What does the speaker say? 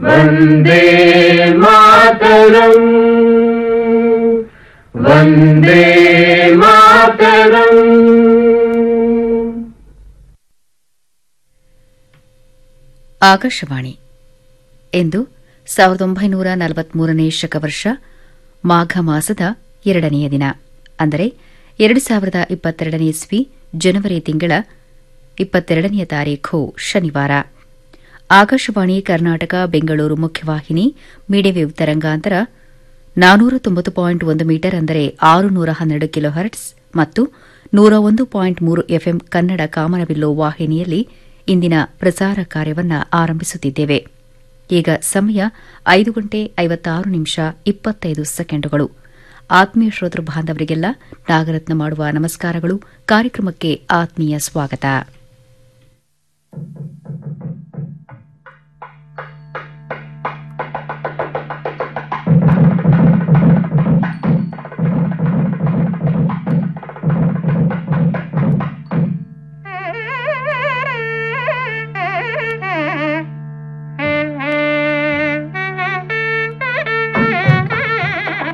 ವಂದೇ ಮಾತರಂ, ವಂದೇ ಮಾತರಂ. ಆಕಾಶವಾಣಿ. ಇಂದು 1943ನೇ ಶಕವರ್ಷ ಮಾಘ ಮಾಸದ 2ನೆಯ ದಿನ, ಅಂದರೆ 2022ನೇ ಇಸ್ವಿ ಜನವರಿ ತಿಂಗಳ 22ನೇ ತಾರೀಖು ಶನಿವಾರ. ಆಕಾಶವಾಣಿ ಕರ್ನಾಟಕ ಬೆಂಗಳೂರು ಮುಖ್ಯವಾಹಿನಿ ಮೀಡಿಯಂ ವೇವ್ ತರಂಗಾಂತರ 490.1 ಮೀಟರ್, ಅಂದರೆ 612 ಕಿಲೋ ಹರ್ಟ್ಸ್ ಮತ್ತು 101.3 ಎಫ್ಎಂ ಕನ್ನಡ ಕಾಮನಬಿಲ್ಲು ವಾಹಿನಿಯಲ್ಲಿ ಇಂದಿನ ಪ್ರಸಾರ ಕಾರ್ಯವನ್ನು ಆರಂಭಿಸುತ್ತಿದ್ದೇವೆ. ಈಗ ಸಮಯ 5:56:25 ಆತ್ಮೀಯ ಶ್ರೋತೃ ಬಾಂಧವರಿಗೆಲ್ಲ ನಾಗರತ್ನ ಮಾಡುವ ನಮಸ್ಕಾರಗಳು. ಕಾರ್ಯಕ್ರಮಕ್ಕೆ ಆತ್ಮೀಯ ಸ್ವಾಗತ.